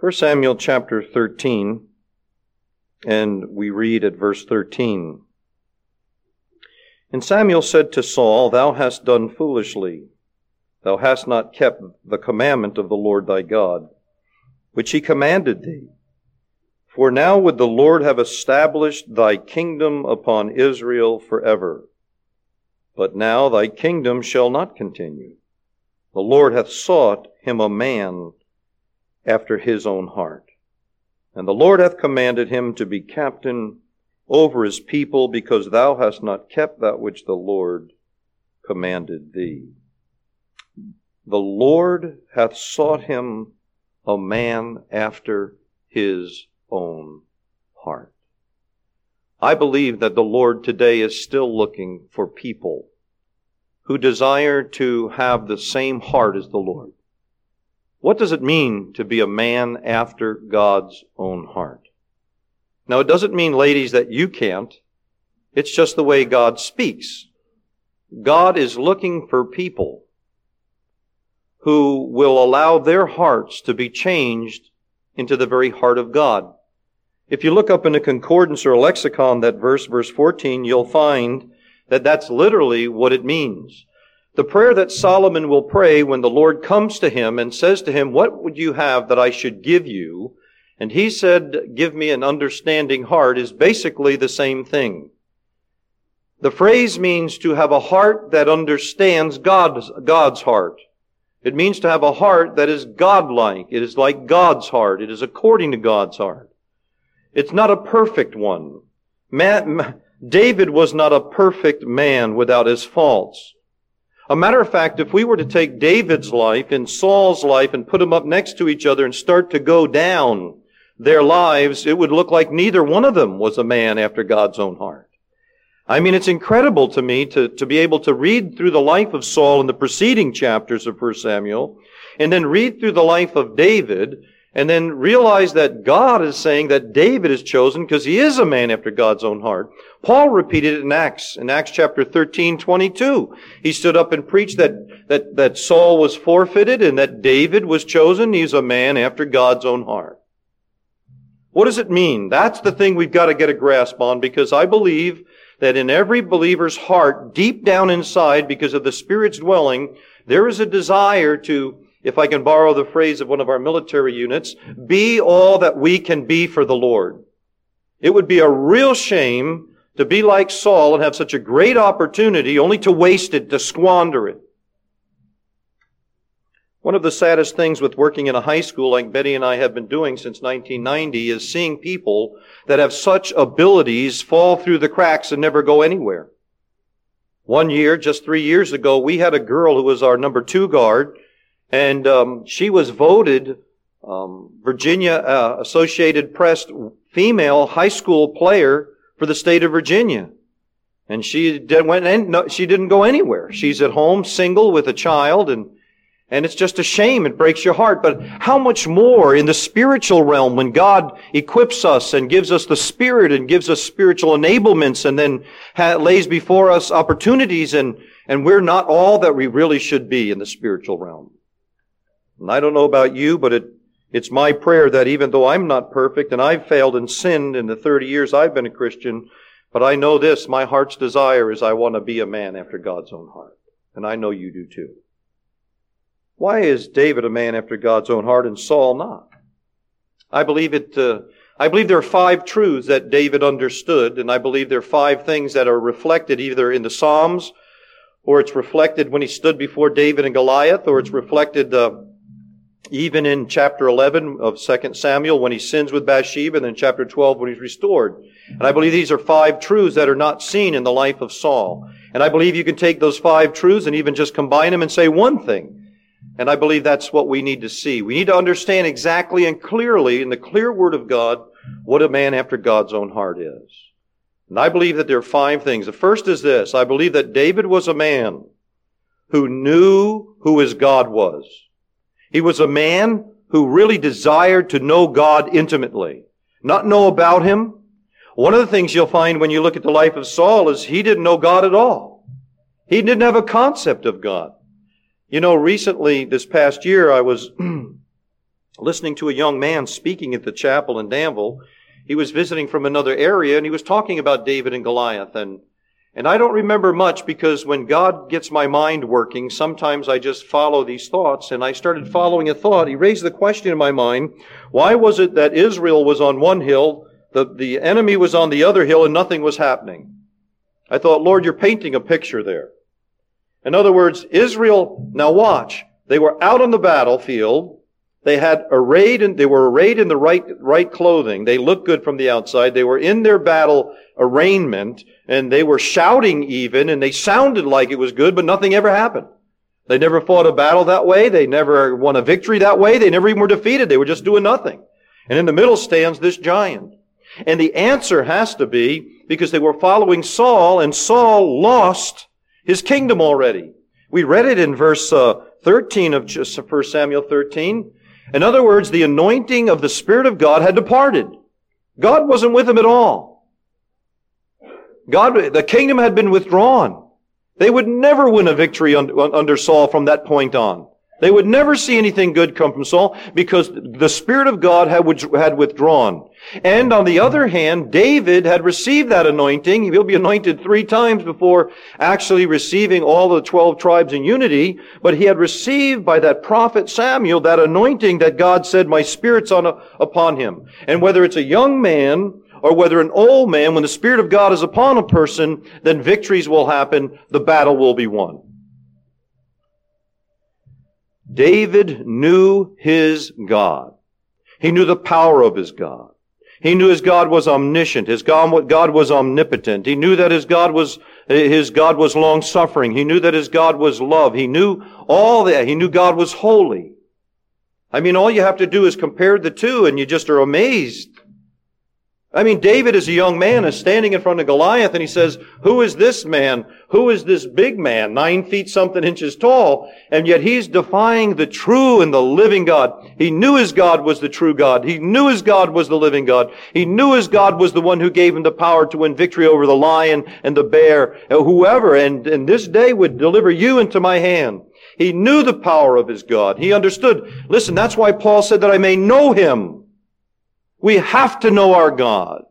1 Samuel chapter 13, and we read at verse 13. And Samuel said to Saul, Thou hast done foolishly. Thou hast not kept the commandment of the Lord thy God, which he commanded thee. For now would the Lord have established thy kingdom upon Israel forever. But now thy kingdom shall not continue. The Lord hath sought him a man after his own heart. And the Lord hath commanded him to be captain over his people, because thou hast not kept that which the Lord commanded thee. The Lord hath sought him a man after his own heart. I believe that the Lord today is still looking for people who desire to have the same heart as the Lord. What does it mean to be a man after God's own heart? Now, it doesn't mean, ladies, that you can't. It's just the way God speaks. God is looking for people who will allow their hearts to be changed into the very heart of God. If you look up in a concordance or a lexicon that verse 14, you'll find that that's literally what it means. The prayer that Solomon will pray when the Lord comes to him and says to him, What would you have that I should give you? And he said, Give me an understanding heart, is basically the same thing. The phrase means to have a heart that understands God's heart. It means to have a heart that is godlike. It is like God's heart. It is according to God's heart. It's not a perfect one. David was not a perfect man without his faults. A matter of fact, if we were to take David's life and Saul's life and put them up next to each other and start to go down their lives, it would look like neither one of them was a man after God's own heart. I mean, it's incredible to me to be able to read through the life of Saul in the preceding chapters of 1 Samuel, and then read through the life of David, and then realize that God is saying that David is chosen because he is a man after God's own heart. Paul repeated it in Acts chapter 13:22. He stood up and preached that Saul was forfeited and that David was chosen. He's a man after God's own heart. What does it mean? That's the thing we've got to get a grasp on, because I believe that in every believer's heart, deep down inside, because of the Spirit's dwelling, there is a desire to, if I can borrow the phrase of one of our military units, be all that we can be for the Lord. It would be a real shame to be like Saul and have such a great opportunity only to waste it, to squander it. One of the saddest things with working in a high school like Betty and I have been doing since 1990 is seeing people that have such abilities fall through the cracks and never go anywhere. One year, just 3 years ago, we had a girl who was our number 2 guard, and she was voted Virginia Associated Press female high school player for the state of Virginia. And she didn't go anywhere. She's at home, single, with a child, and it's just a shame. It breaks your heart. But how much more in the spiritual realm when God equips us and gives us the Spirit and gives us spiritual enablements and then lays before us opportunities, and we're not all that we really should be in the spiritual realm. And I don't know about you, but it's my prayer that even though I'm not perfect and I've failed and sinned in the 30 years I've been a Christian, but I know this, my heart's desire is I want to be a man after God's own heart. And I know you do too. Why is David a man after God's own heart and Saul not? I believe there are 5 truths that David understood, and I believe there are 5 things that are reflected either in the Psalms, or it's reflected when he stood before David and Goliath, or it's reflected even in chapter 11 of 2 Samuel when he sins with Bathsheba, and then chapter 12 when he's restored. And I believe these are 5 truths that are not seen in the life of Saul. And I believe you can take those 5 truths and even just combine them and say one thing. And I believe that's what we need to see. We need to understand exactly and clearly in the clear Word of God what a man after God's own heart is. And I believe that there are 5 things. The first is this. I believe that David was a man who knew who his God was. He was a man who really desired to know God intimately, not know about Him. One of the things you'll find when you look at the life of Saul is he didn't know God at all. He didn't have a concept of God. You know, recently, this past year, I was listening to a young man speaking at the chapel in Danville. He was visiting from another area, and he was talking about David and Goliath. And I don't remember much, because when God gets my mind working, sometimes I just follow these thoughts. And I started following a thought. He raised the question in my mind, why was it that Israel was on one hill, the enemy was on the other hill, and nothing was happening? I thought, Lord, you're painting a picture there. In other words, Israel, now watch, they were out on the battlefield. They were arrayed in the right clothing. They looked good from the outside. They were in their battle arraignment, and they were shouting even, and they sounded like it was good, but nothing ever happened. They never fought a battle that way. They never won a victory that way. They never even were defeated. They were just doing nothing. And in the middle stands this giant. And the answer has to be because they were following Saul, and Saul lost his kingdom already. We read it in verse 13 of 1 Samuel 13. In other words, the anointing of the Spirit of God had departed. God wasn't with him at all. The kingdom had been withdrawn. They would never win a victory under Saul from that point on. They would never see anything good come from Saul, because the Spirit of God had withdrawn. And on the other hand, David had received that anointing. He'll be anointed 3 times before actually receiving all the 12 tribes in unity. But he had received by that prophet Samuel that anointing that God said, my Spirit's upon him. And whether it's a young man or whether an old man, when the Spirit of God is upon a person, then victories will happen. The battle will be won. David knew his God. He knew the power of his God. He knew his God was omniscient. His God was omnipotent. He knew that his God was long-suffering. He knew that his God was love. He knew all that. He knew God was holy. I mean, all you have to do is compare the two, and you just are amazed. I mean, David as a young man is standing in front of Goliath, and he says, who is this man? Who is this big man, 9 feet something inches tall? And yet he's defying the true and the living God. He knew his God was the true God. He knew his God was the living God. He knew his God was the one who gave him the power to win victory over the lion and the bear, whoever, and this day would deliver you into my hand. He knew the power of his God. He understood. Listen, that's why Paul said that I may know him. We have to know our God.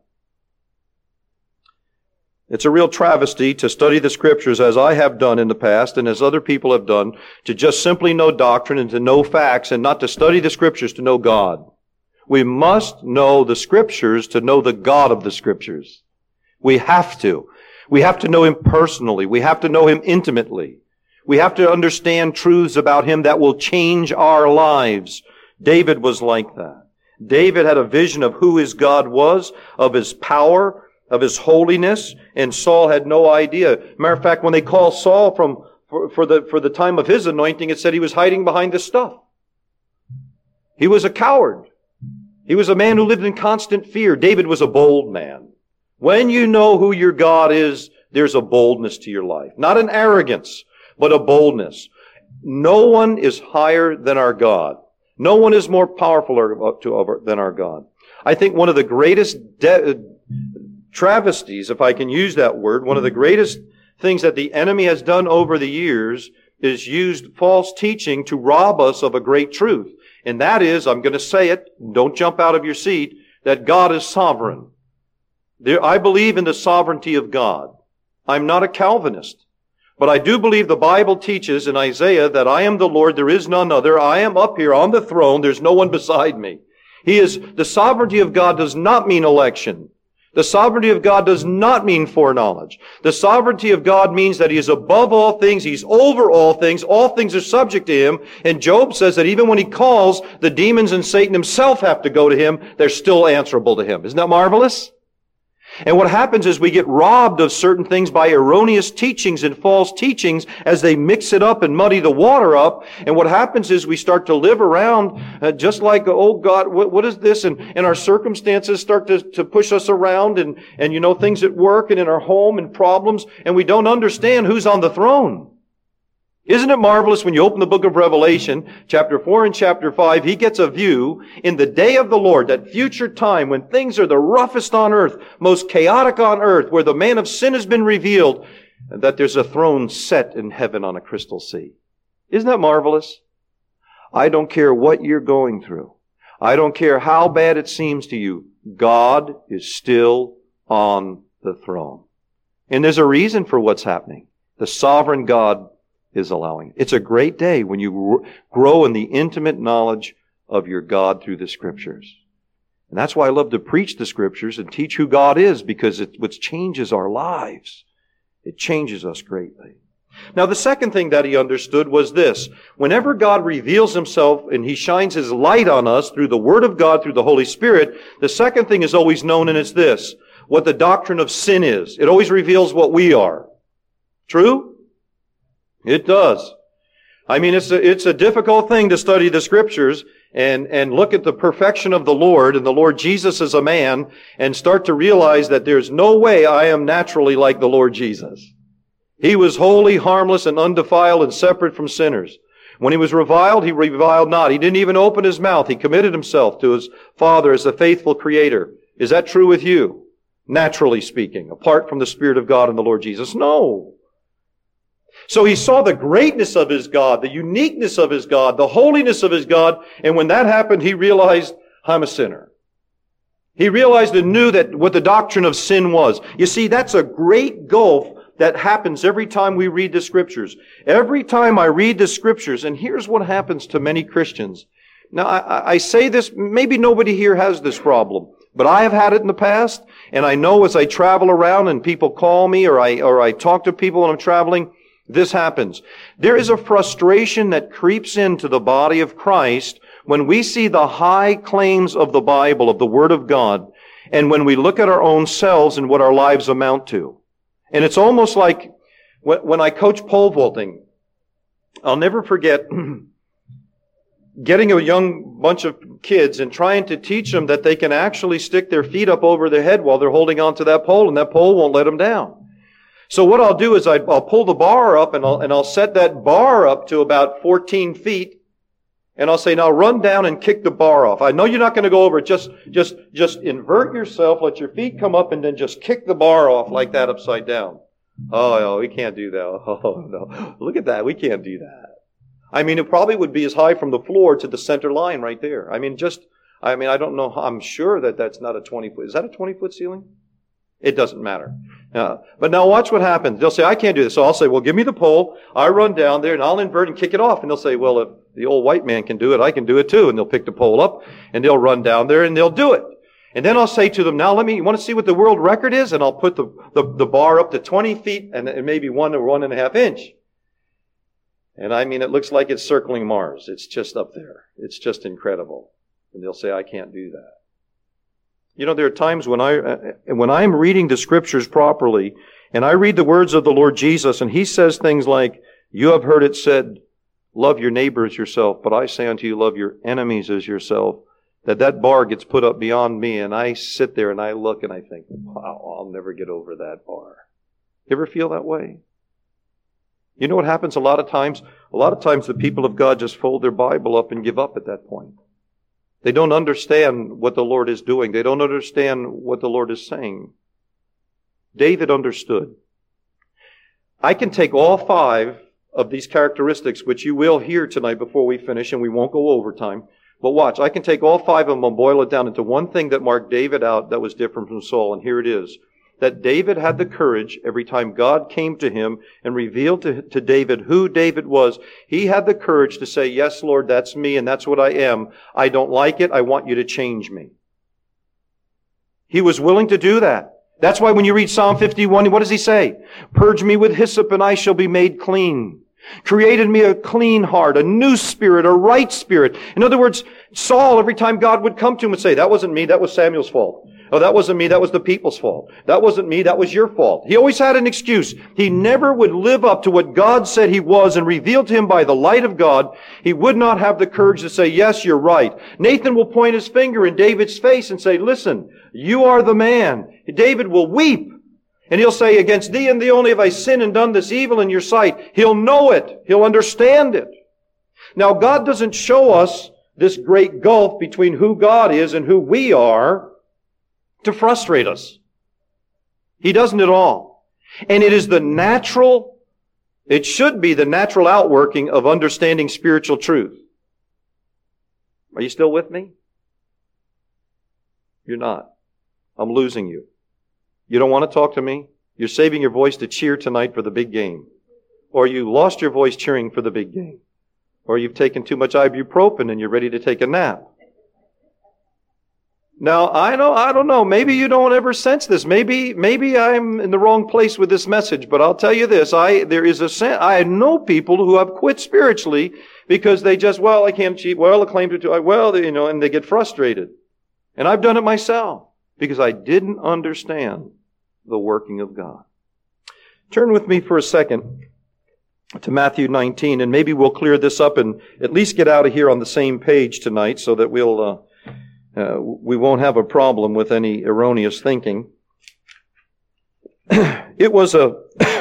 It's a real travesty to study the Scriptures as I have done in the past and as other people have done, to just simply know doctrine and to know facts and not to study the Scriptures to know God. We must know the Scriptures to know the God of the Scriptures. We have to. We have to know Him personally. We have to know Him intimately. We have to understand truths about Him that will change our lives. David was like that. David had a vision of who his God was, of His power, of His holiness, and Saul had no idea. Matter of fact, when they called Saul for the time of his anointing, it said he was hiding behind this stuff. He was a coward. He was a man who lived in constant fear. David was a bold man. When you know who your God is, there's a boldness to your life. Not an arrogance, but a boldness. No one is higher than our God. No one is more powerful than our God. I think one of the greatest travesties, if I can use that word, one of the greatest things that the enemy has done over the years is used false teaching to rob us of a great truth. And that is, I'm going to say it, don't jump out of your seat, that God is sovereign. I believe in the sovereignty of God. I'm not a Calvinist. But I do believe the Bible teaches in Isaiah that I am the Lord, there is none other. I am up here on the throne, there's no one beside me. The sovereignty of God does not mean election. The sovereignty of God does not mean foreknowledge. The sovereignty of God means that He is above all things, He's over all things are subject to Him. And Job says that even when He calls, the demons and Satan himself have to go to Him, they're still answerable to Him. Isn't that marvelous? And what happens is we get robbed of certain things by erroneous teachings and false teachings as they mix it up and muddy the water up. And what happens is we start to live around just like, oh God, what is this? And our circumstances start to push us around and you know, things at work and in our home and problems. And we don't understand who's on the throne. Isn't it marvelous when you open the book of Revelation, chapter 4 and chapter 5, he gets a view in the day of the Lord, that future time when things are the roughest on earth, most chaotic on earth, where the man of sin has been revealed, and that there's a throne set in heaven on a crystal sea. Isn't that marvelous? I don't care what you're going through. I don't care how bad it seems to you. God is still on the throne. And there's a reason for what's happening. The sovereign God is allowing it. It's a great day when you grow in the intimate knowledge of your God through the Scriptures. And that's why I love to preach the Scriptures and teach who God is, because it which changes our lives. It changes us greatly. Now, the second thing that he understood was this. Whenever God reveals Himself and He shines His light on us through the Word of God, through the Holy Spirit, the second thing is always known, and it's this: what the doctrine of sin is. It always reveals what we are. True? It does. I mean, it's a difficult thing to study the Scriptures and look at the perfection of the Lord and the Lord Jesus as a man and start to realize that there's no way I am naturally like the Lord Jesus. He was holy, harmless, and undefiled and separate from sinners. When He was reviled, He reviled not. He didn't even open His mouth. He committed Himself to His Father as the faithful Creator. Is that true with you? Naturally speaking, apart from the Spirit of God and the Lord Jesus? No. So he saw the greatness of his God, the uniqueness of his God, the holiness of his God, and when that happened, he realized, I'm a sinner. He realized and knew that what the doctrine of sin was. You see, that's a great gulf that happens every time we read the Scriptures. Every time I read the Scriptures, and here's what happens to many Christians. Now, I say this, maybe nobody here has this problem, but I have had it in the past, and I know as I travel around and people call me or I talk to people when I'm traveling, this happens. There is a frustration that creeps into the body of Christ when we see the high claims of the Bible, of the Word of God, and when we look at our own selves and what our lives amount to. And it's almost like when I coach pole vaulting, I'll never forget getting a young bunch of kids and trying to teach them that they can actually stick their feet up over their head while they're holding onto that pole, and that pole won't let them down. So what I'll do is I'll pull the bar up and I'll set that bar up to about 14 feet, and I'll say, now run down and kick the bar off. I know you're not going to go over it. Just invert yourself, let your feet come up, and then just kick the bar off like that upside down. Oh, no, we can't do that. Oh, no. Look at that. We can't do that. I mean, it probably would be as high from the floor to the center line right there. I don't know. I'm sure that that's not a 20-foot. Is that a 20-foot ceiling? It doesn't matter. But now watch what happens. They'll say, I can't do this. So I'll say, well, give me the pole. I run down there and I'll invert and kick it off. And they'll say, well, if the old white man can do it, I can do it too. And they'll pick the pole up and they'll run down there and they'll do it. And then I'll say to them, now you want to see what the world record is? And I'll put the bar up to 20 feet and maybe 1 or 1.5 inch. And I mean, it looks like it's circling Mars. It's just up there. It's just incredible. And they'll say, I can't do that. You know, there are times when I'm reading the Scriptures properly, and I read the words of the Lord Jesus, and He says things like, you have heard it said, love your neighbor as yourself, but I say unto you, love your enemies as yourself. That bar gets put up beyond me, and I sit there and I look and I think, wow, I'll never get over that bar. You ever feel that way? You know what happens a lot of times? A lot of times the people of God just fold their Bible up and give up at that point. They don't understand what the Lord is doing. They don't understand what the Lord is saying. David understood. I can take all 5 of these characteristics, which you will hear tonight before we finish, and we won't go overtime. But watch, I can take all 5 of them and boil it down into one thing that marked David out that was different from Saul, and here it is. That David had the courage, every time God came to him and revealed to David who David was, he had the courage to say, yes, Lord, that's me and that's what I am. I don't like it. I want you to change me. He was willing to do that. That's why when you read Psalm 51, what does he say? Purge me with hyssop and I shall be made clean. Create in me a clean heart, a new spirit, a right spirit. In other words, Saul, every time God would come to him, would say, that wasn't me, that was Samuel's fault. Oh, that wasn't me, that was the people's fault. That wasn't me, that was your fault. He always had an excuse. He never would live up to what God said he was and revealed to him by the light of God. He would not have the courage to say, yes, you're right. Nathan will point his finger in David's face and say, listen, you are the man. David will weep. And he'll say, against thee and thee only have I sinned and done this evil in your sight. He'll know it. He'll understand it. Now, God doesn't show us this great gulf between who God is and who we are to frustrate us. He doesn't at all. And it should be the natural outworking of understanding spiritual truth. Are you still with me? You're not. I'm losing you. You don't want to talk to me? You're saving your voice to cheer tonight for the big game. Or you lost your voice cheering for the big game. Or you've taken too much ibuprofen and you're ready to take a nap. Now, I don't know. Maybe you don't ever sense this. Maybe I'm in the wrong place with this message. But I'll tell you this. I know people who have quit spiritually because they just, I can't cheat. I claim to do. And they get frustrated. And I've done it myself because I didn't understand the working of God. Turn with me for a second to Matthew 19, and maybe we'll clear this up and at least get out of here on the same page tonight so that we won't have a problem with any erroneous thinking. It was a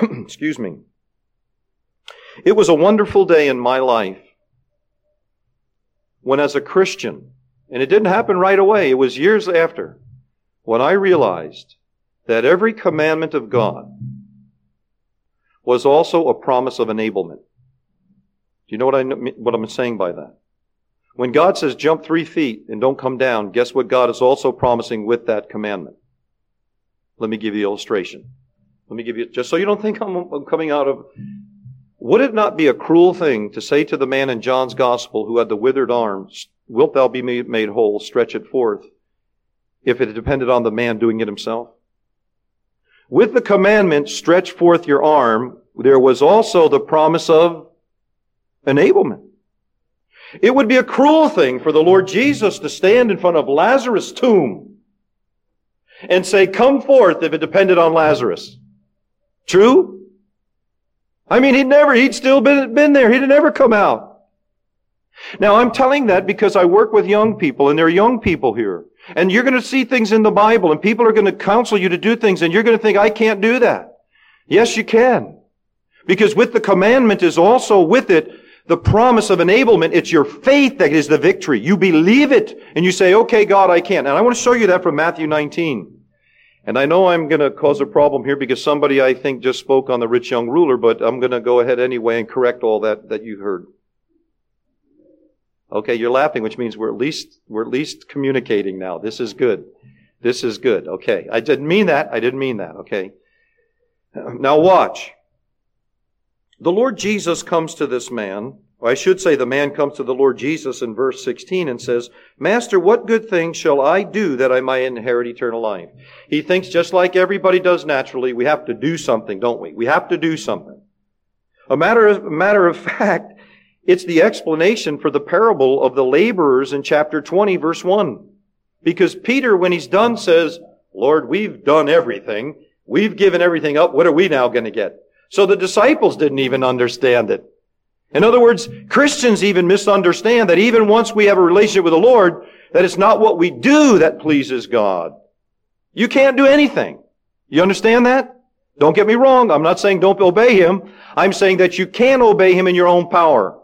wonderful day in my life when, as a Christian, and it didn't happen right away, it was years after, when I realized that every commandment of God was also a promise of enablement. Do you know what I'm saying by that? When God says jump 3 feet and don't come down, guess what God is also promising with that commandment? Let me give you an illustration. Let me give you, just so you don't think I'm coming out of... Would it not be a cruel thing to say to the man in John's Gospel who had the withered arms, wilt thou be made whole, stretch it forth, if it depended on the man doing it himself? With the commandment, stretch forth your arm, there was also the promise of enablement. It would be a cruel thing for the Lord Jesus to stand in front of Lazarus' tomb and say, come forth, if it depended on Lazarus. True? I mean, he'd still been there. He'd never come out. Now, I'm telling that because I work with young people, and there are young people here. And you're going to see things in the Bible, and people are going to counsel you to do things, and you're going to think, I can't do that. Yes, you can. Because with the commandment is also with it the promise of enablement. It's your faith that is the victory. You believe it, and you say, okay, God, I can. And I want to show you that from Matthew 19. And I know I'm going to cause a problem here because somebody, I think, just spoke on the rich young ruler, but I'm going to go ahead anyway and correct all that you heard. Okay, you're laughing, which means we're at least communicating now. This is good. This is good. Okay. I didn't mean that. Okay. Now watch. The Lord Jesus comes to this man, or I should say the man comes to the Lord Jesus in verse 16 and says, Master, what good thing shall I do that I might inherit eternal life? He thinks just like everybody does naturally, we have to do something, don't we? We have to do something. A matter of fact, it's the explanation for the parable of the laborers in chapter 20, verse 1. Because Peter, when he's done, says, Lord, we've done everything. We've given everything up. What are we now going to get? So the disciples didn't even understand it. In other words, Christians even misunderstand that even once we have a relationship with the Lord, that it's not what we do that pleases God. You can't do anything. You understand that? Don't get me wrong. I'm not saying don't obey Him. I'm saying that you can obey Him in your own power.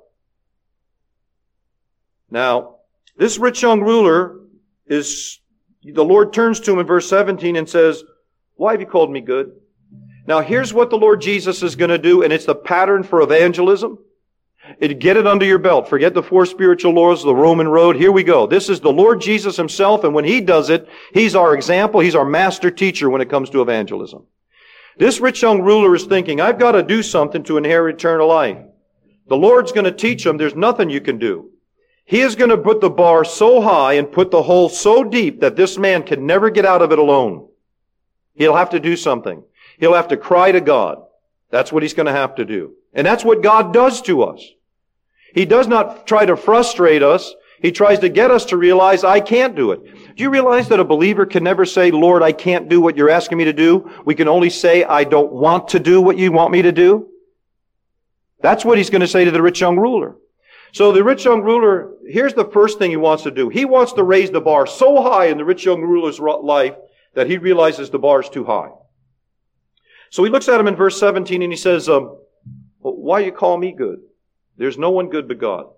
Now, this rich young ruler the Lord turns to him in verse 17 and says, why have you called me good? Now, here's what the Lord Jesus is going to do, and it's the pattern for evangelism. Get it under your belt. Forget the 4 spiritual laws, the Roman road. Here we go. This is the Lord Jesus Himself, and when He does it, He's our example. He's our master teacher when it comes to evangelism. This rich young ruler is thinking, I've got to do something to inherit eternal life. The Lord's going to teach him there's nothing you can do. He is going to put the bar so high and put the hole so deep that this man can never get out of it alone. He'll have to do something. He'll have to cry to God. That's what he's going to have to do. And that's what God does to us. He does not try to frustrate us. He tries to get us to realize, I can't do it. Do you realize that a believer can never say, Lord, I can't do what you're asking me to do? We can only say, I don't want to do what you want me to do. That's what he's going to say to the rich young ruler. So the rich young ruler, here's the first thing he wants to do. He wants to raise the bar so high in the rich young ruler's life that he realizes the bar is too high. So he looks at him in verse 17 and he says, why you call me good? There's no one good but God.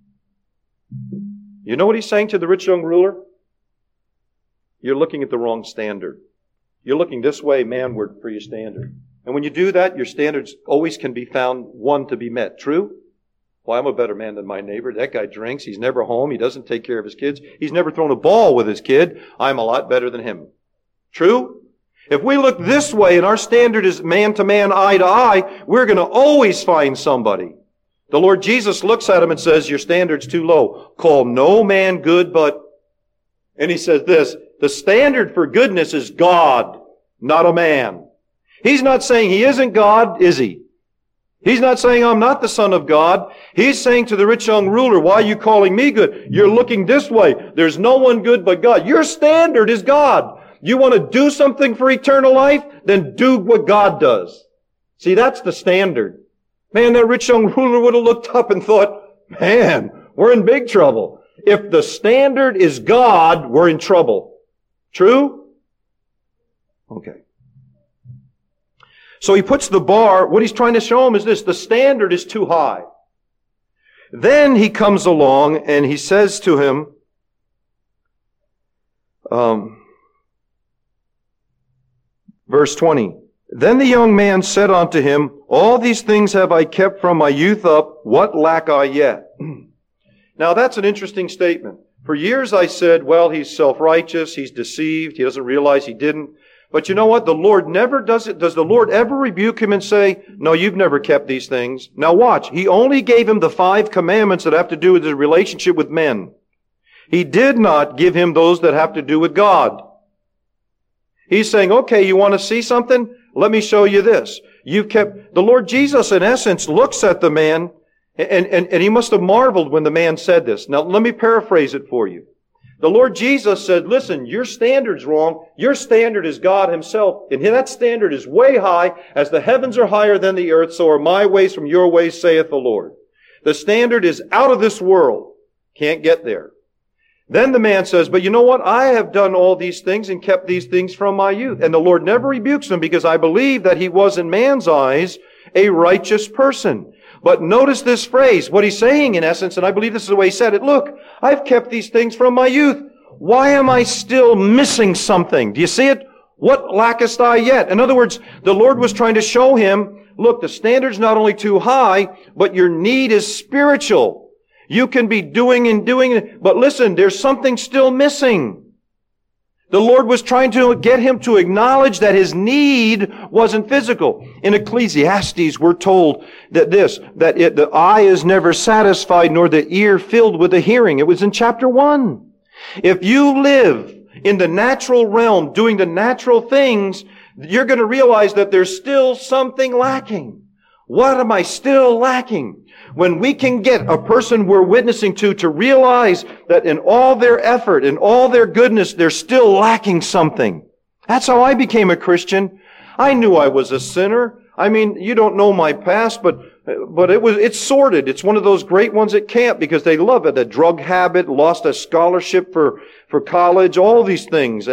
You know what he's saying to the rich young ruler? You're looking at the wrong standard. You're looking this way manward for your standard. And when you do that, your standards always can be found one to be met. True? Well, I'm a better man than my neighbor. That guy drinks. He's never home. He doesn't take care of his kids. He's never thrown a ball with his kid. I'm a lot better than him. True? If we look this way and our standard is man to man, eye to eye, we're going to always find somebody. The Lord Jesus looks at him and says, your standard's too low. Call no man good but... And he says this, the standard for goodness is God, not a man. He's not saying he isn't God, is he? He's not saying I'm not the Son of God. He's saying to the rich young ruler, why are you calling me good? You're looking this way. There's no one good but God. Your standard is God. You want to do something for eternal life? Then do what God does. See, that's the standard. Man, that rich young ruler would have looked up and thought, man, we're in big trouble. If the standard is God, we're in trouble. True? Okay. So he puts the bar, what he's trying to show him is this, the standard is too high. Then he comes along and he says to him, verse 20, then the young man said unto him, all these things have I kept from my youth up, what lack I yet? Now that's an interesting statement. For years I said, well, he's self-righteous, he's deceived, he doesn't realize he didn't. But you know what? The Lord never does it. Does the Lord ever rebuke him and say, no, you've never kept these things? Now watch. He only gave him the 5 commandments that have to do with his relationship with men. He did not give him those that have to do with God. He's saying, okay, you want to see something? Let me show you this. You've kept, the Lord Jesus in essence looks at the man and he must have marveled when the man said this. Now let me paraphrase it for you. The Lord Jesus said, listen, your standard's wrong. Your standard is God himself. And that standard is way high. As the heavens are higher than the earth, so are my ways from your ways, saith the Lord. The standard is out of this world. Can't get there. Then the man says, but you know what? I have done all these things and kept these things from my youth. And the Lord never rebukes him because I believe that he was in man's eyes a righteous person. But notice this phrase, what he's saying in essence, and I believe this is the way he said it. Look, I've kept these things from my youth. Why am I still missing something? Do you see it? What lackest I yet? In other words, the Lord was trying to show him, look, the standard's not only too high, but your need is spiritual. You can be doing, but listen, there's something still missing. The Lord was trying to get him to acknowledge that his need wasn't physical. In Ecclesiastes, we're told that the eye is never satisfied, nor the ear filled with the hearing. It was in chapter 1. If you live in the natural realm, doing the natural things, you're going to realize that there's still something lacking. What am I still lacking? When we can get a person we're witnessing to realize that in all their effort, in all their goodness, they're still lacking something. That's how I became a Christian. I knew I was a sinner. I mean, you don't know my past, but it's sordid. It's one of those great ones at camp because they love it. A drug habit, lost a scholarship for college, all these things.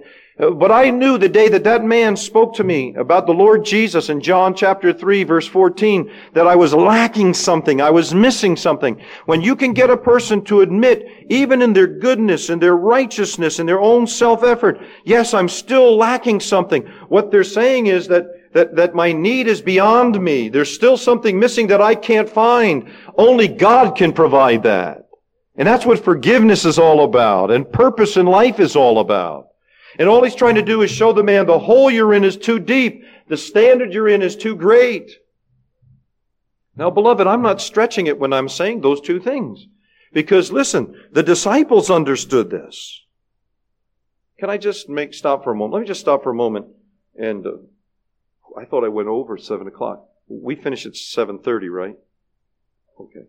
But I knew the day that man spoke to me about the Lord Jesus in John chapter 3 verse 14 that I was lacking something. I was missing something. When you can get a person to admit, even in their goodness and their righteousness and their own self-effort, yes, I'm still lacking something. What they're saying is that my need is beyond me. There's still something missing that I can't find. Only God can provide that. And that's what forgiveness is all about and purpose in life is all about. And all he's trying to do is show the man the hole you're in is too deep. The standard you're in is too great. Now, beloved, I'm not stretching it when I'm saying those two things. Because, listen, the disciples understood this. Can I just stop for a moment? Let me just stop for a moment. And I thought I went over 7 o'clock. We finish at 7:30, right? Okay.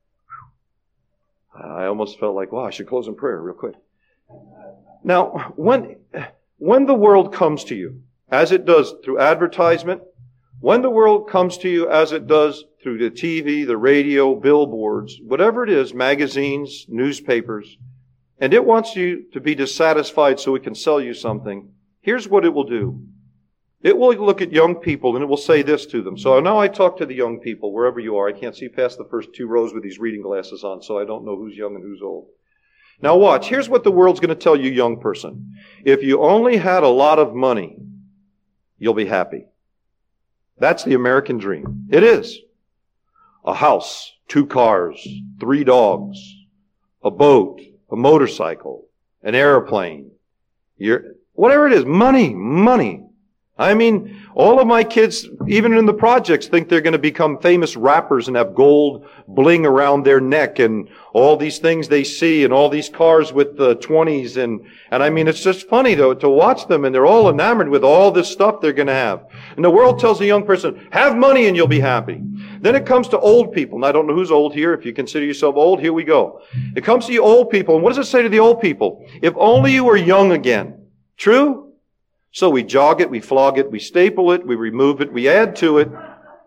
I almost felt like, wow, I should close in prayer real quick. Now, when the world comes to you, as it does through advertisement, when the world comes to you as it does through the TV, the radio, billboards, whatever it is, magazines, newspapers, and it wants you to be dissatisfied so it can sell you something, here's what it will do. It will look at young people and it will say this to them. So now I talk to the young people, wherever you are. I can't see past the first 2 rows with these reading glasses on, so I don't know who's young and who's old. Now watch, here's what the world's going to tell you, young person. If you only had a lot of money, you'll be happy. That's the American dream. It is. a house, 2 cars, 3 dogs, a boat, a motorcycle, an airplane, whatever it is, money. I mean, all of my kids, even in the projects, think they're going to become famous rappers and have gold bling around their neck and all these things they see and all these cars with the 20s. And I mean, it's just funny to watch them, and they're all enamored with all this stuff they're going to have. And the world tells a young person, have money and you'll be happy. Then it comes to old people. And I don't know who's old here. If you consider yourself old, here we go. It comes to the old people. And what does it say to the old people? If only you were young again. True? So we jog it, we flog it, we staple it, we remove it, we add to it.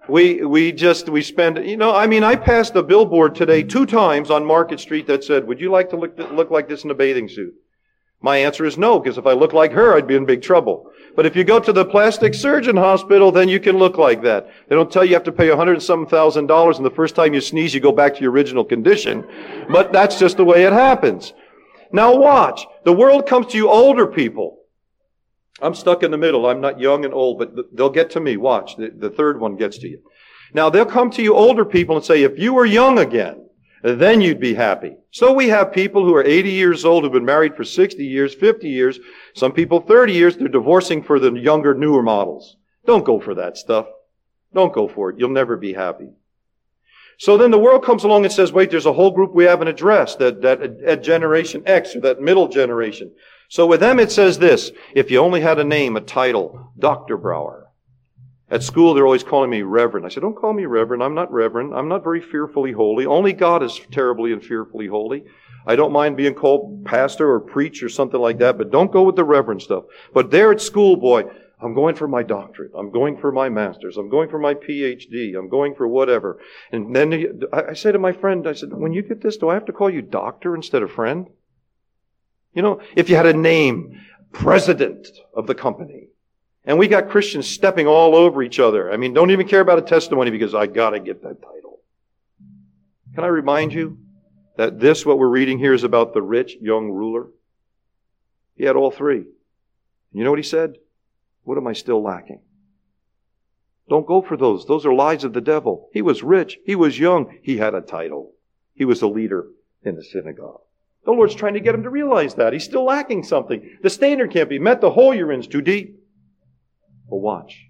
We spend, I passed a billboard today 2 times on Market Street that said, would you like to look like this in a bathing suit? My answer is no, because if I look like her, I'd be in big trouble. But if you go to the plastic surgeon hospital, then you can look like that. They don't tell you have to pay $100,000, and the first time you sneeze, you go back to your original condition. But that's just the way it happens. Now watch. The world comes to you older people. I'm stuck in the middle. I'm not young and old, but they'll get to me. Watch. The third one gets to you. Now, they'll come to you older people and say, if you were young again, then you'd be happy. So we have people who are 80 years old who've been married for 60 years, 50 years, some people 30 years. They're divorcing for the younger, newer models. Don't go for that stuff. Don't go for it. You'll never be happy. So then the world comes along and says, wait, there's a whole group we haven't addressed, that Generation X, or that middle generation. So with them it says this, if you only had a name, a title, Dr. Brower. At school they're always calling me Reverend. I said, don't call me Reverend. I'm not Reverend. I'm not very fearfully holy. Only God is terribly and fearfully holy. I don't mind being called pastor or preach or something like that, but don't go with the Reverend stuff. But there at school, boy, I'm going for my doctorate. I'm going for my master's. I'm going for my PhD. I'm going for whatever. And then I say to my friend, I said, when you get this, do I have to call you doctor instead of friend? If you had a name, president of the company. And we got Christians stepping all over each other. I mean, don't even care about a testimony because I got to get that title. Can I remind you that what we're reading here is about the rich young ruler? He had all 3. You know what he said? What am I still lacking? Don't go for those. Those are lies of the devil. He was rich. He was young. He had a title. He was a leader in the synagogue. The Lord's trying to get him to realize that. He's still lacking something. The standard can't be met. The hole you're in is too deep. But watch.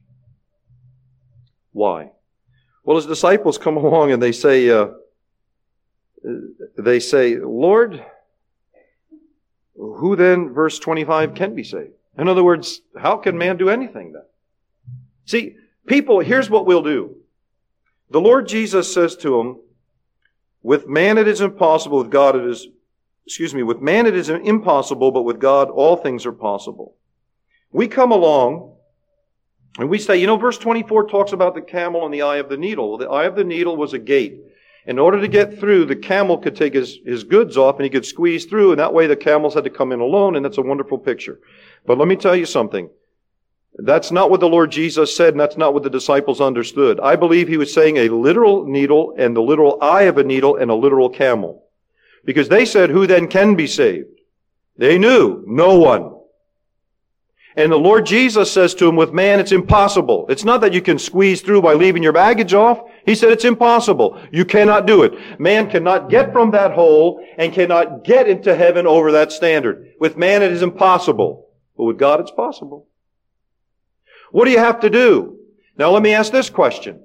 Why? Well, his disciples come along and they say, Lord, who then, verse 25, can be saved? In other words, how can man do anything then? See, people, here's what we'll do. The Lord Jesus says to them, with man it is impossible, with God it is, with man it is impossible, but with God all things are possible. We come along and we say, verse 24 talks about the camel and the eye of the needle. Well, the eye of the needle was a gate. In order to get through, the camel could take his goods off and he could squeeze through, and that way the camels had to come in alone, and that's a wonderful picture. But let me tell you something. That's not what the Lord Jesus said, and that's not what the disciples understood. I believe he was saying a literal needle and the literal eye of a needle and a literal camel. Because they said, who then can be saved? They knew, no one. And the Lord Jesus says to him, with man it's impossible. It's not that you can squeeze through by leaving your baggage off. He said it's impossible. You cannot do it. Man cannot get from that hole and cannot get into heaven over that standard. With man it is impossible. But with God it's possible. What do you have to do? Now let me ask this question.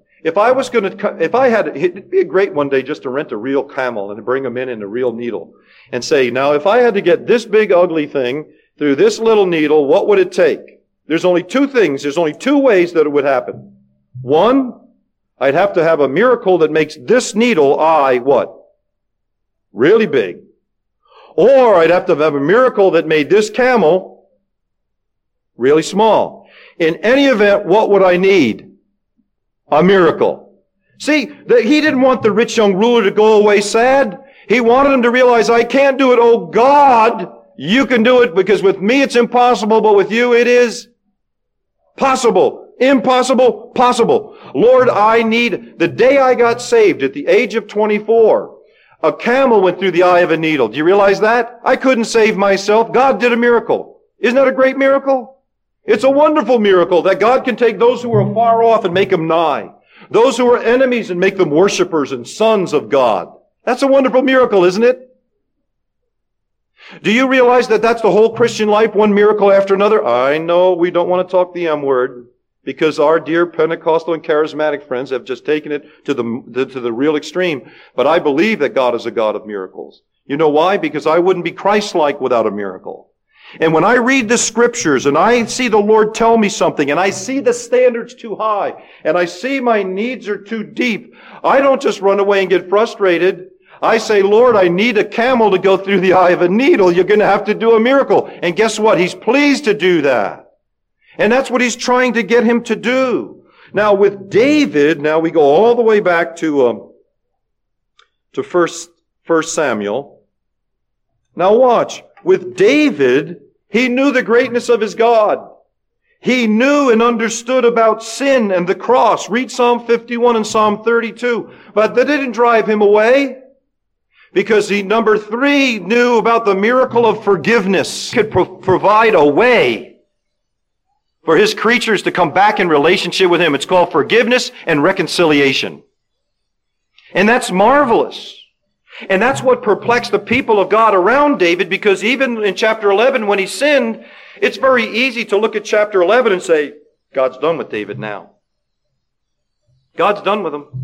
It'd be a great one day just to rent a real camel and bring him in a real needle and say, now if I had to get this big ugly thing through this little needle, what would it take? There's only 2 things. There's only 2 ways that it would happen. One, I'd have to have a miracle that makes this needle eye what? Really big. Or I'd have to have a miracle that made this camel really small. In any event, what would I need? A miracle. See, he didn't want the rich young ruler to go away sad. He wanted him to realize, I can't do it. Oh God, you can do it, because with me it's impossible, but with you it is possible. Impossible, possible. Lord, the day I got saved at the age of 24, a camel went through the eye of a needle. Do you realize that? I couldn't save myself. God did a miracle. Isn't that a great miracle? It's a wonderful miracle that God can take those who are far off and make them nigh. those who are enemies and make them worshipers and sons of God. That's a wonderful miracle, isn't it? Do you realize that that's the whole Christian life, one miracle after another? I know we don't want to talk the M word because our dear Pentecostal and charismatic friends have just taken it to the real extreme. But I believe that God is a God of miracles. You know why? Because I wouldn't be Christ-like without a miracle. And when I read the scriptures and I see the Lord tell me something and I see the standards too high and I see my needs are too deep, I don't just run away and get frustrated. I say, Lord, I need a camel to go through the eye of a needle. You're going to have to do a miracle. And guess what? He's pleased to do that. And that's what he's trying to get him to do. Now with David, now we go all the way back to 1 Samuel. Now watch. With David, he knew the greatness of his God. He knew and understood about sin and the cross. Read Psalm 51 and Psalm 32. But that didn't drive him away. Because he, number 3, knew about the miracle of forgiveness. He could provide a way for his creatures to come back in relationship with him. It's called forgiveness and reconciliation. And that's marvelous. And that's what perplexed the people of God around David, because even in chapter 11, when he sinned, it's very easy to look at chapter 11 and say, God's done with David now. God's done with him.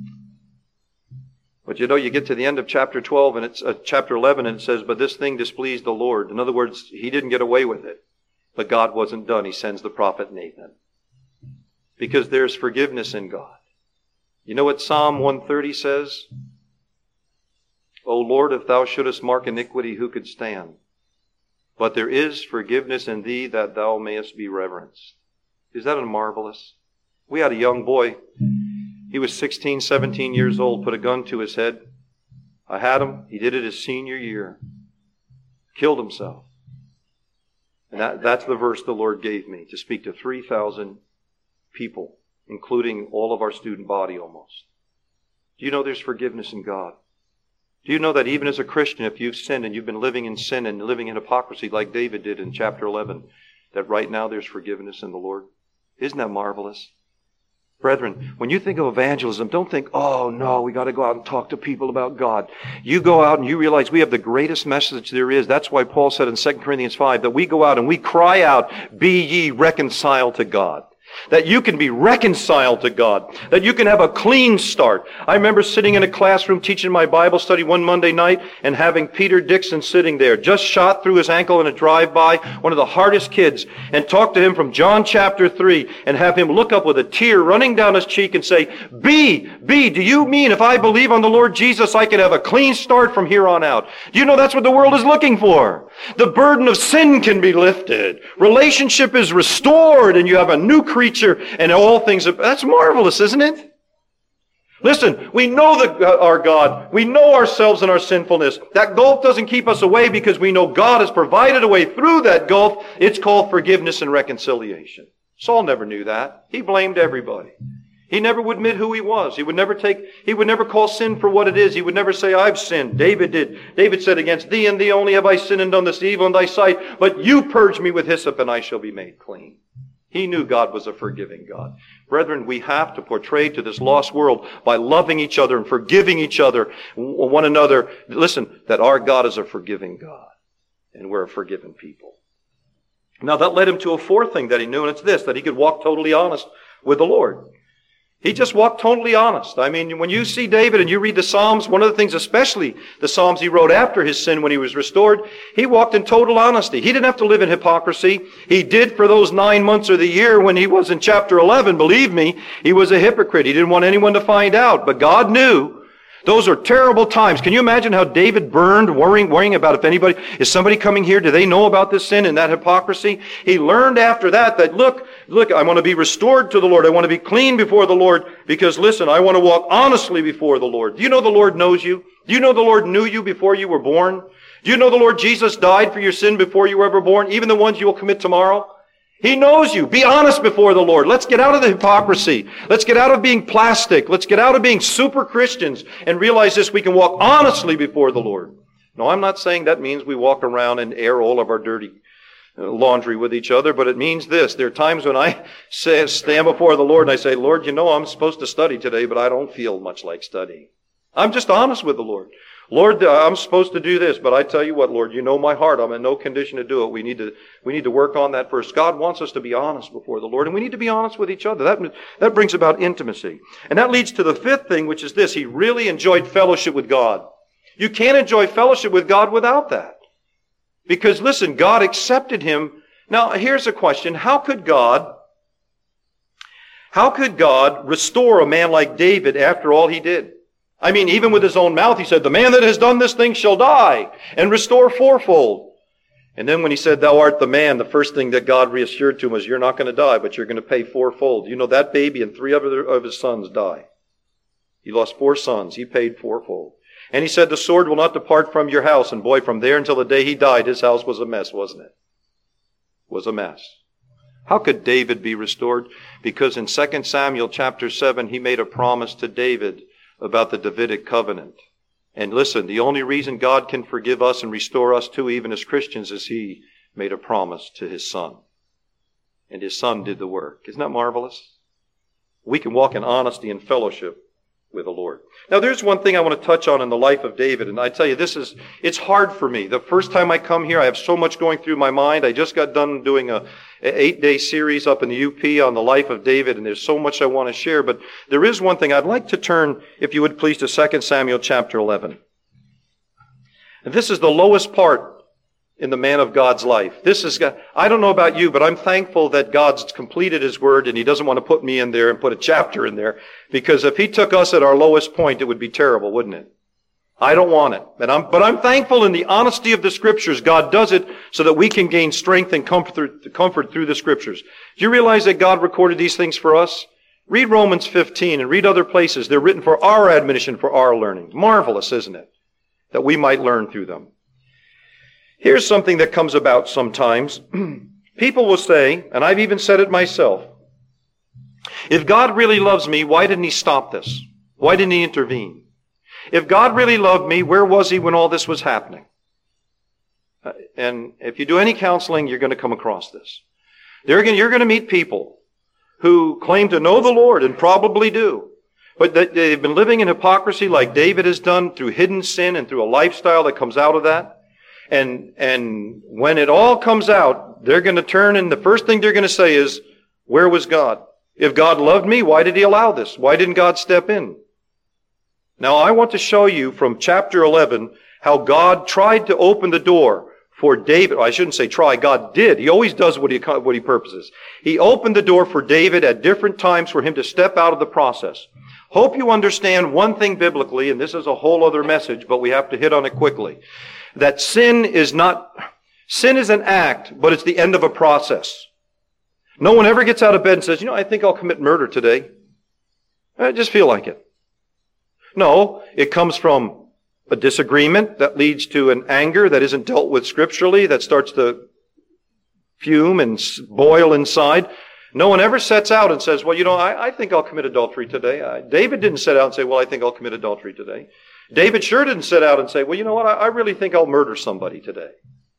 But you know, you get to the end of chapter 12 and it's chapter 11 and it says, but this thing displeased the Lord. In other words, he didn't get away with it. But God wasn't done. He sends the prophet Nathan. Because there's forgiveness in God. You know what Psalm 130 says? O Lord, if thou shouldest mark iniquity, who could stand? But there is forgiveness in thee that thou mayest be reverenced. Is that marvelous? We had a young boy. He was 16, 17 years old, put a gun to his head. I had him. He did it his senior year. Killed himself. And that's the verse the Lord gave me to speak to 3,000 people, including all of our student body almost. Do you know there's forgiveness in God? Do you know that even as a Christian, if you've sinned and you've been living in sin and living in hypocrisy like David did in chapter 11, that right now there's forgiveness in the Lord? Isn't that marvelous? Brethren, when you think of evangelism, don't think, oh no, we got to go out and talk to people about God. You go out and you realize we have the greatest message there is. That's why Paul said in 2 Corinthians 5 that we go out and we cry out, be ye reconciled to God. That you can be reconciled to God. That you can have a clean start. I remember sitting in a classroom teaching my Bible study one Monday night and having Peter Dixon sitting there, just shot through his ankle in a drive-by, one of the hardest kids, and talk to him from John chapter 3 and have him look up with a tear running down his cheek and say, B, do you mean if I believe on the Lord Jesus, I can have a clean start from here on out? Do you know that's what the world is looking for? The burden of sin can be lifted. Relationship is restored and you have a new creature and all things. That's marvelous, isn't it? Listen, we know our God. We know ourselves and our sinfulness. That gulf doesn't keep us away because we know God has provided a way through that gulf. It's called forgiveness and reconciliation. Saul never knew that. He blamed everybody. He never would admit who he was. He would never call sin for what it is. He would never say, I've sinned. David did. David said, against thee and thee only have I sinned and done this evil in thy sight. But you purge me with hyssop and I shall be made clean. He knew God was a forgiving God. Brethren, we have to portray to this lost world by loving each other and forgiving each other, one another. Listen, that our God is a forgiving God. And we're a forgiven people. Now that led him to a fourth thing that he knew, and it's this, that he could walk totally honest with the Lord. He just walked totally honest. I mean, when you see David and you read the Psalms, one of the things, especially the Psalms he wrote after his sin when he was restored, he walked in total honesty. He didn't have to live in hypocrisy. He did for those 9 months of the year when he was in chapter 11. Believe me, he was a hypocrite. He didn't want anyone to find out, but God knew. Those are terrible times. Can you imagine how David burned, worrying about if anybody, is somebody coming here? Do they know about this sin and that hypocrisy? He learned after that, look, I want to be restored to the Lord. I want to be clean before the Lord because listen, I want to walk honestly before the Lord. Do you know the Lord knows you? Do you know the Lord knew you before you were born? Do you know the Lord Jesus died for your sin before you were ever born, even the ones you will commit tomorrow? He knows you. Be honest before the Lord. Let's get out of the hypocrisy. Let's get out of being plastic. Let's get out of being super Christians and realize this, we can walk honestly before the Lord. No, I'm not saying that means we walk around and air all of our dirty laundry with each other, but it means this. There are times when I stand before the Lord and I say, Lord, you know I'm supposed to study today, but I don't feel much like studying. I'm just honest with the Lord. Lord, I'm supposed to do this, but I tell you what, Lord, you know my heart. I'm in no condition to do it. We need to work on that first. God wants us to be honest before the Lord, and we need to be honest with each other. That brings about intimacy. And that leads to the fifth thing, which is this. He really enjoyed fellowship with God. You can't enjoy fellowship with God without that. Because listen, God accepted him. Now, here's a question. How could God restore a man like David after all he did? I mean, even with his own mouth, he said, the man that has done this thing shall die and restore fourfold. And then when he said, thou art the man, the first thing that God reassured to him was, you're not going to die, but you're going to pay fourfold. You know, that baby and 3 other of his sons die. He lost 4 sons. He paid fourfold. And he said, the sword will not depart from your house. And boy, from there until the day he died, his house was a mess, wasn't it? Was a mess. How could David be restored? Because in 2 Samuel chapter 7, he made a promise to David about the Davidic covenant. And listen, the only reason God can forgive us and restore us too, even as Christians, is he made a promise to his son. And his son did the work. Isn't that marvelous? We can walk in honesty and fellowship with the Lord. Now there's one thing I want to touch on in the life of David, and I tell you, it's hard for me. The first time I come here, I have so much going through my mind. I just got done doing an 8-day series up in the UP on the life of David, and there's so much I want to share, but there is one thing. I'd like to turn, if you would please, to 2 Samuel chapter 11. And this is the lowest part in the man of God's life. I don't know about you, but I'm thankful that God's completed his word and he doesn't want to put me in there and put a chapter in there, because if he took us at our lowest point, it would be terrible, wouldn't it? I don't want it. But I'm thankful in the honesty of the scriptures. God does it so that we can gain strength and comfort through the scriptures. Do you realize that God recorded these things for us? Read Romans 15 and read other places. They're written for our admonition, for our learning. Marvelous, isn't it? That we might learn through them. Here's something that comes about sometimes. People will say, and I've even said it myself, if God really loves me, why didn't he stop this? Why didn't he intervene? If God really loved me, where was he when all this was happening? And if you do any counseling, you're going to come across this. You're going to meet people who claim to know the Lord and probably do, but they've been living in hypocrisy like David has done through hidden sin and through a lifestyle that comes out of that. And when it all comes out, they're going to turn, and the first thing they're going to say is, where was God? If God loved me, why did he allow this? Why didn't God step in? Now, I want to show you from chapter 11 how God tried to open the door for David. I shouldn't say try. God did. He always does what he purposes. He opened the door for David at different times for him to step out of the process. Hope you understand one thing biblically, and this is a whole other message, but we have to hit on it quickly. That sin is an act, but it's the end of a process. No one ever gets out of bed and says, I think I'll commit murder today. I just feel like it. No, it comes from a disagreement that leads to an anger that isn't dealt with scripturally, that starts to fume and boil inside. No one ever sets out and says, I think I'll commit adultery today. David didn't set out and say, I think I'll commit adultery today. David sure didn't set out and say, I really think I'll murder somebody today.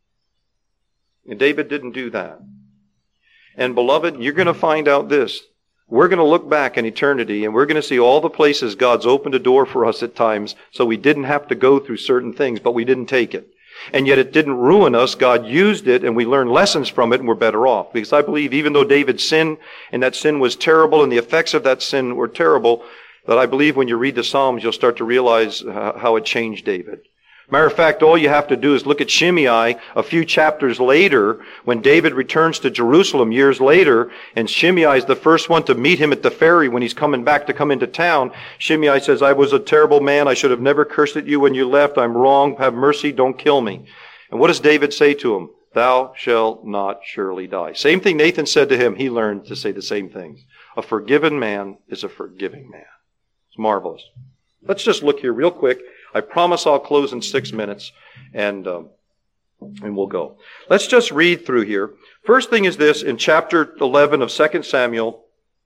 And David didn't do that. And beloved, you're going to find out this. We're going to look back in eternity and we're going to see all the places God's opened a door for us at times so we didn't have to go through certain things, but we didn't take it. And yet it didn't ruin us. God used it and we learned lessons from it and we're better off. Because I believe even though David sinned and that sin was terrible and the effects of that sin were terrible, that I believe when you read the Psalms, you'll start to realize how it changed David. Matter of fact, all you have to do is look at Shimei a few chapters later when David returns to Jerusalem years later, and Shimei is the first one to meet him at the ferry when he's coming back to come into town. Shimei says, I was a terrible man. I should have never cursed at you when you left. I'm wrong. Have mercy. Don't kill me. And what does David say to him? Thou shalt not surely die. Same thing Nathan said to him. He learned to say the same things. A forgiven man is a forgiving man. It's marvelous. Let's just look here real quick. I promise I'll close in 6 minutes, and we'll go. Let's just read through here. First thing is this, in chapter 11 of 2 Samuel,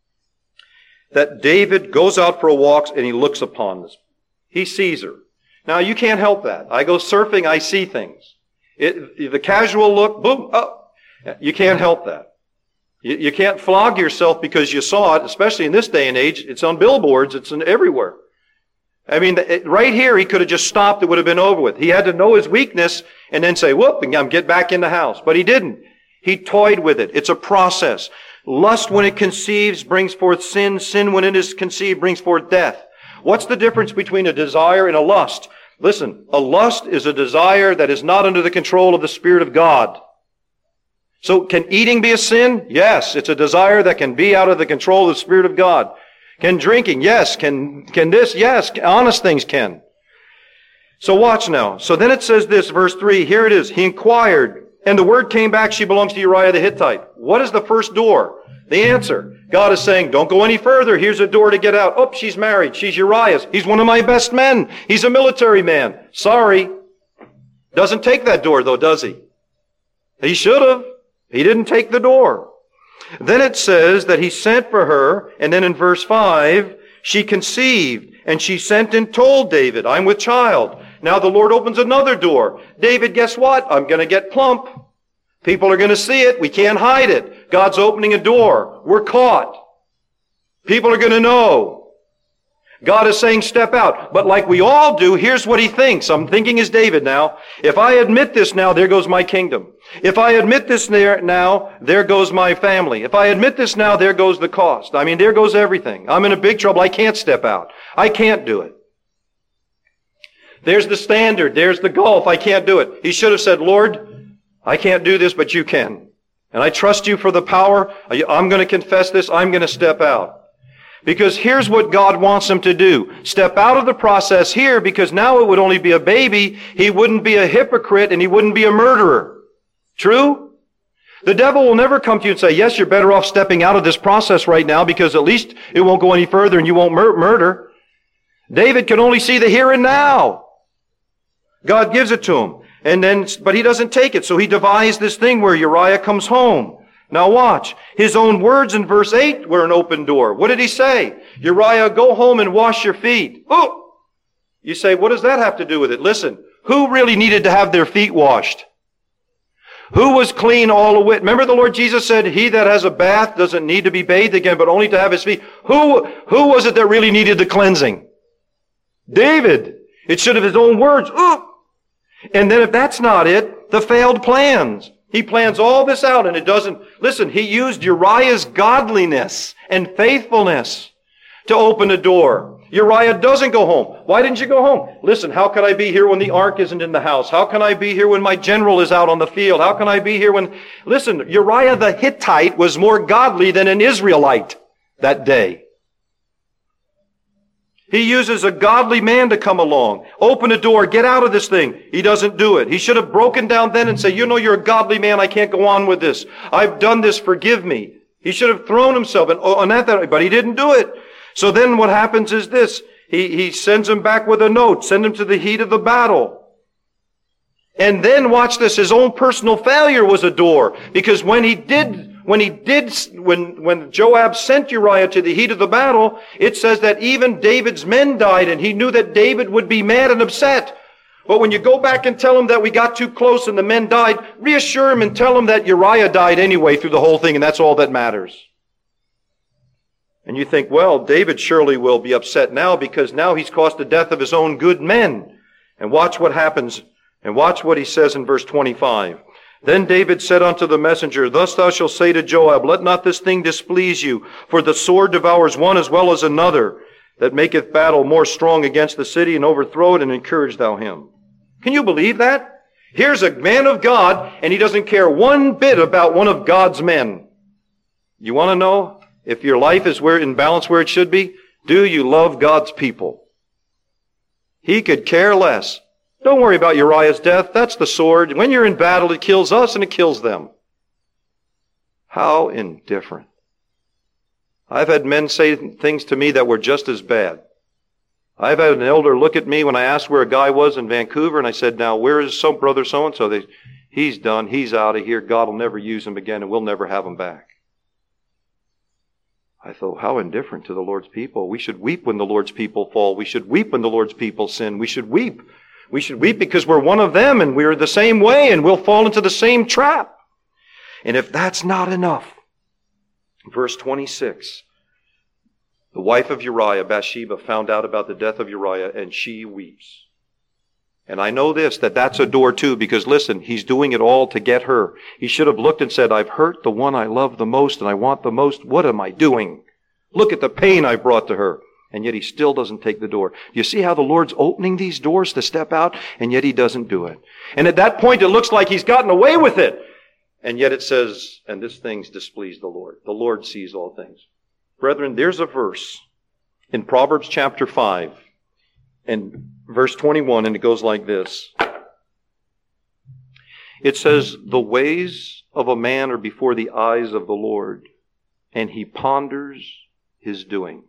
that David goes out for a walk and he looks upon this. He sees her. Now, you can't help that. I go surfing, I see things. The casual look, boom, up. You can't help that. You can't flog yourself because you saw it, especially in this day and age. It's on billboards. It's everywhere. I mean, right here, he could have just stopped. It would have been over with. He had to know his weakness and then say, whoop, and get back in the house. But he didn't. He toyed with it. It's a process. Lust, when it conceives, brings forth sin. Sin, when it is conceived, brings forth death. What's the difference between a desire and a lust? Listen, a lust is a desire that is not under the control of the Spirit of God. So can eating be a sin? Yes. It's a desire that can be out of the control of the Spirit of God. Can drinking? Yes. Can this? Yes. Honest things can. So watch now. So then it says this, verse 3, here it is. He inquired, and the word came back, she belongs to Uriah the Hittite. What is the first door? The answer. God is saying, don't go any further. Here's a door to get out. Oh, she's married. She's Uriah's. He's one of my best men. He's a military man. Sorry. Doesn't take that door though, does he? He should have. He didn't take the door. Then it says that he sent for her, and then in verse 5, she conceived, and she sent and told David, I'm with child. Now the Lord opens another door. David, guess what? I'm going to get plump. People are going to see it. We can't hide it. God's opening a door. We're caught. People are going to know. God is saying, step out. But like we all do, here's what he thinks. I'm thinking as David now. If I admit this now, there goes my kingdom. If I admit this now, there goes my family. If I admit this now, there goes the cost. I mean, there goes everything. I'm in a big trouble. I can't step out. I can't do it. There's the standard. There's the gulf. I can't do it. He should have said, Lord, I can't do this, but you can. And I trust you for the power. I'm going to confess this. I'm going to step out. Because here's what God wants him to do. Step out of the process here, because now it would only be a baby. He wouldn't be a hypocrite and he wouldn't be a murderer. True? The devil will never come to you and say, yes, you're better off stepping out of this process right now because at least it won't go any further and you won't murder. David can only see the here and now. God gives it to him. But he doesn't take it. So he devised this thing where Uriah comes home. Now watch. His own words in verse 8 were an open door. What did he say? Uriah, go home and wash your feet. Oh! You say, what does that have to do with it? Listen, who really needed to have their feet washed? Who was clean all the way? Remember the Lord Jesus said, he that has a bath doesn't need to be bathed again, but only to have his feet. Who was it that really needed the cleansing? David. It should have his own words. Oh! And then if that's not it, the failed plans. He plans all this out and it doesn't. Listen, he used Uriah's godliness and faithfulness to open a door. Uriah doesn't go home. Why didn't you go home? Listen, how can I be here when the ark isn't in the house? How can I be here when my general is out on the field? How can I be here when... Listen, Uriah the Hittite was more godly than an Israelite that day. He uses a godly man to come along. Open a door. Get out of this thing. He doesn't do it. He should have broken down then and said, you know, you're a godly man. I can't go on with this. I've done this. Forgive me. He should have thrown himself on that, but he didn't do it. So then what happens is this. He sends him back with a note. Send him to the heat of the battle. And then watch this. His own personal failure was a door. Because when Joab sent Uriah to the heat of the battle, it says that even David's men died, and he knew that David would be mad and upset. But when you go back and tell him that we got too close and the men died, reassure him and tell him that Uriah died anyway through the whole thing, and that's all that matters. And you think, well, David surely will be upset now because now he's caused the death of his own good men. And watch what happens, and watch what he says in verse 25. Then David said unto the messenger, thus thou shalt say to Joab, let not this thing displease you, for the sword devours one as well as another, that maketh battle more strong against the city, and overthrow it, and encourage thou him. Can you believe that? Here's a man of God, and he doesn't care one bit about one of God's men. You want to know if your life is in balance where it should be? Do you love God's people? He could care less. Don't worry about Uriah's death. That's the sword. When you're in battle, it kills us and it kills them. How indifferent. I've had men say things to me that were just as bad. I've had an elder look at me when I asked where a guy was in Vancouver, and I said, now, where is some brother so-and-so? He's done. He's out of here. God will never use him again, and we'll never have him back. I thought, how indifferent to the Lord's people. We should weep when the Lord's people fall. We should weep when the Lord's people sin. We should weep. We should weep because we're one of them and we're the same way and we'll fall into the same trap. And if that's not enough, verse 26, the wife of Uriah, Bathsheba, found out about the death of Uriah, and she weeps. And I know this, that's a door too, because listen, he's doing it all to get her. He should have looked and said, I've hurt the one I love the most and I want the most. What am I doing? Look at the pain I brought to her. And yet he still doesn't take the door. Do you see how the Lord's opening these doors to step out? And yet he doesn't do it. And at that point it looks like he's gotten away with it. And yet it says, and this thing's displeased the Lord. The Lord sees all things. Brethren, there's a verse in Proverbs chapter 5 and verse 21, and it goes like this. It says, the ways of a man are before the eyes of the Lord, and he ponders his doings.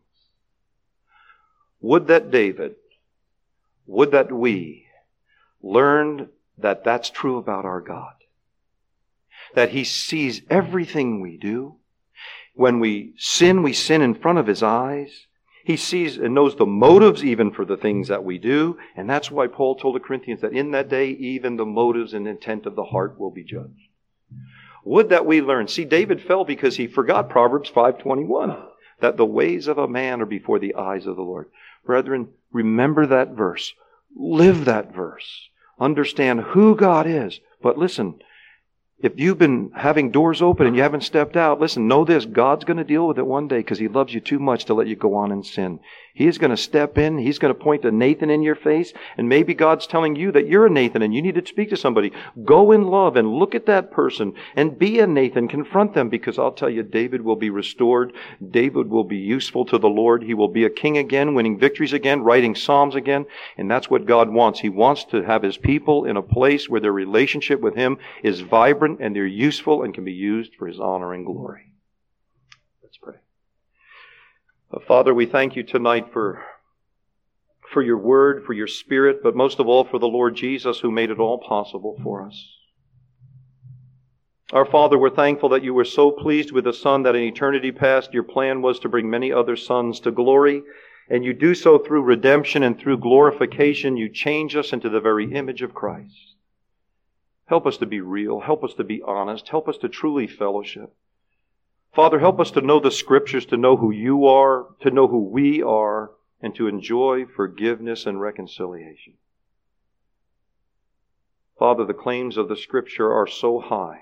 Would that David, would that we learned that that's true about our God. That he sees everything we do. When we sin in front of his eyes. He sees and knows the motives even for the things that we do. And that's why Paul told the Corinthians that in that day even the motives and intent of the heart will be judged. Would that we learn. See, David fell because he forgot Proverbs 5:21. That the ways of a man are before the eyes of the Lord. Brethren, remember that verse. Live that verse. Understand who God is. But listen, if you've been having doors open and you haven't stepped out, listen, know this, God's going to deal with it one day because he loves you too much to let you go on and sin. He is going to step in. He's going to point a Nathan in your face. And maybe God's telling you that you're a Nathan and you need to speak to somebody. Go in love and look at that person and be a Nathan. Confront them, because I'll tell you, David will be restored. David will be useful to the Lord. He will be a king again, winning victories again, writing psalms again. And that's what God wants. He wants to have his people in a place where their relationship with him is vibrant and they're useful and can be used for his honor and glory. Let's pray. Father, we thank you tonight for your word, for your Spirit, but most of all for the Lord Jesus who made it all possible for us. Our Father, we're thankful that you were so pleased with the Son that in eternity past your plan was to bring many other sons to glory, and you do so through redemption and through glorification. You change us into the very image of Christ. Help us to be real. Help us to be honest. Help us to truly fellowship. Father, help us to know the Scriptures, to know who you are, to know who we are, and to enjoy forgiveness and reconciliation. Father, the claims of the Scripture are so high,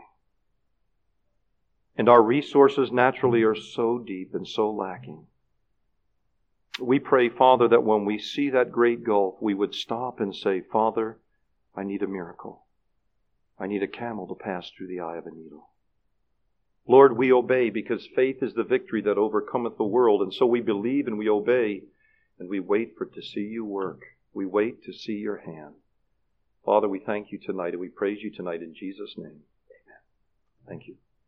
and our resources naturally are so deep and so lacking. We pray, Father, that when we see that great gulf, we would stop and say, Father, I need a miracle. I need a camel to pass through the eye of a needle. Lord, we obey because faith is the victory that overcometh the world. And so we believe and we obey and we wait to see you work. We wait to see your hand. Father, we thank you tonight and we praise you tonight in Jesus' name. Amen. Thank you.